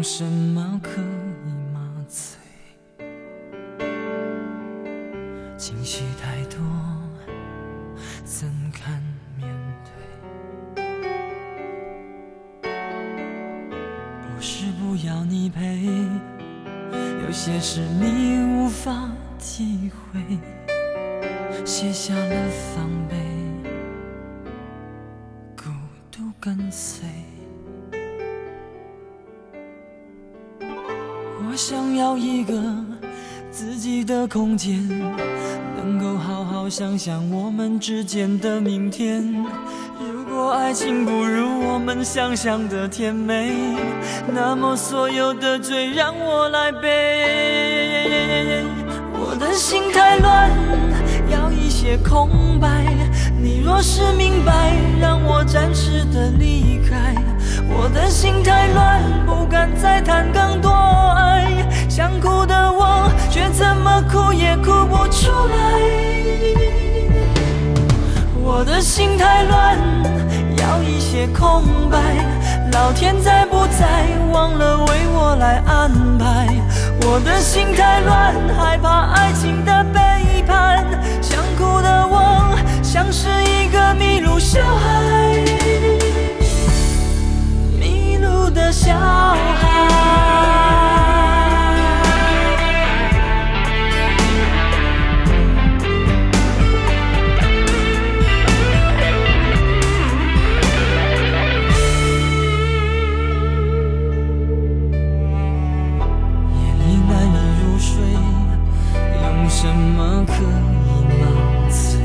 什么可以麻醉？情绪太多，怎堪面对？不是不要你陪，有些事你无法体会，卸下了防备，孤独跟随。我想要一个自己的空间，能够好好想想我们之间的明天。如果爱情不如我们想象的甜美，那么所有的罪让我来背。我的心太乱，要一些空白，你若是明白，让我暂时的离开。我的心太乱，不敢再谈更多爱，想哭的我却怎么哭也哭不出来。我的心太乱，要一些空白，老天在不在忘了为我来安排。我的心太乱，害怕爱情的背叛，想哭的我像是一个迷路小孩，迷路的小孩。什么可以麻醉？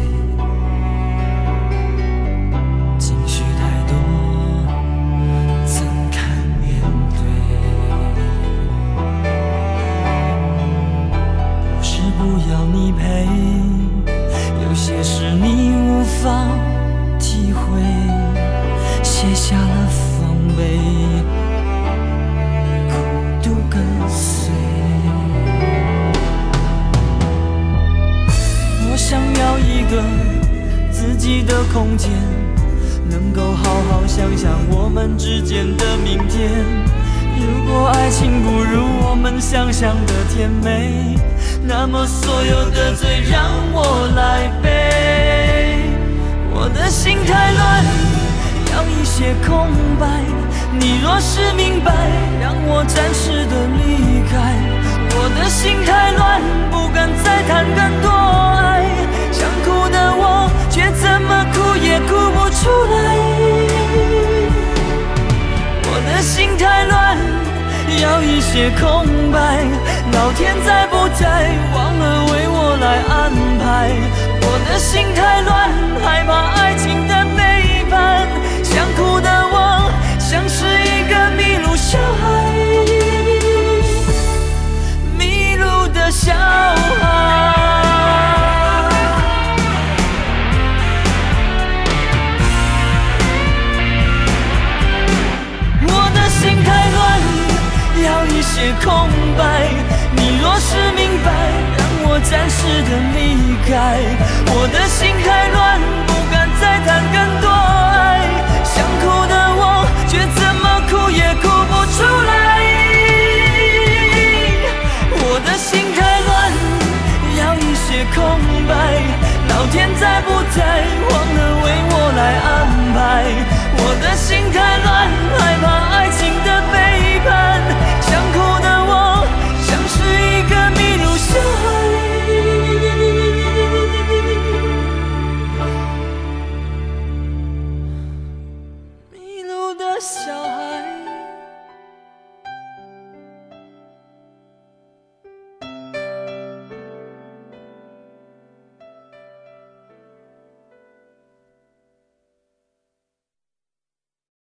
情绪太多，怎堪面对？不是不要你陪，有些事你无法体会，卸下了防备，孤独跟随。我想要一个自己的空间，能够好好想想我们之间的明天。如果爱情不如我们想象的甜美，那么所有的罪让我来背。我的心太乱，要一些空白，你若是明白，让我暂时的离开。我的心太乱，不敢再谈更多爱，想哭的我却怎么哭也哭不出来。我的心太乱，要一些空白，老天在不在忘了为我来安排。我的心太乱，害怕爱情的背叛，想哭的我像是一个迷路小孩，小孩。我的心太乱，要一些空白，你若是明白，让我暂时的离开。我的心太乱，不敢再谈更多爱，想哭的我却怎么哭也哭不出来。我的心太乱，要一些空白，老天在不在忘了为我来安排。我的心太乱，害怕爱情的背叛，想哭的我像是一个迷路小孩，迷路的小孩。